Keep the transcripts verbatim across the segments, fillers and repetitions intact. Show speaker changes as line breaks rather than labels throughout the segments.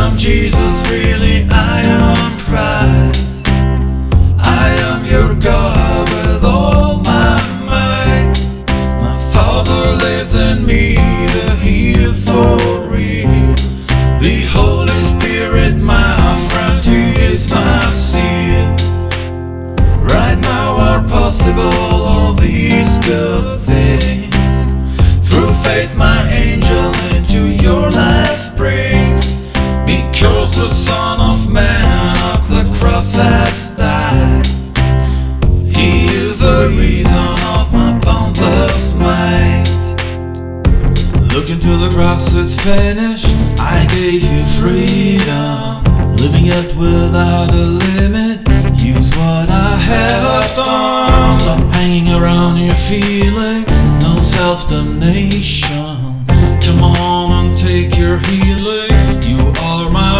am Jesus, really I am Christ. I am your God with all my might. My Father lives in me, the heal for real. The Holy Spirit, my friend, He is my seal. Right now are possible all these good things. Through faith my angel into your life brings. Because the Son of Man at the cross has died. He is the reason of my boundless might. Look into the cross, it's finished. I gave you freedom. Living it without a limit. Use what I have done. Stop hanging around your feelings. No self-damnation. Come on and take your healing. You are my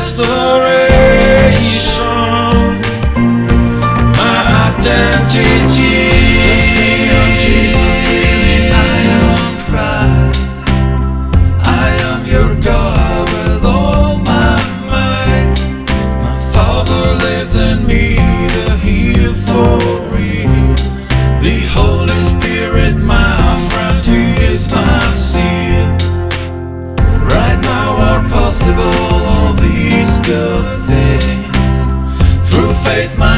restoration. My identity. Trust me, I'm Jesus, really I am Christ. I am your God with all my might. My Father lives in me, the heal for real. The Holy Spirit, my friend, He is my seal. Right now are possible all these good things. Through faith my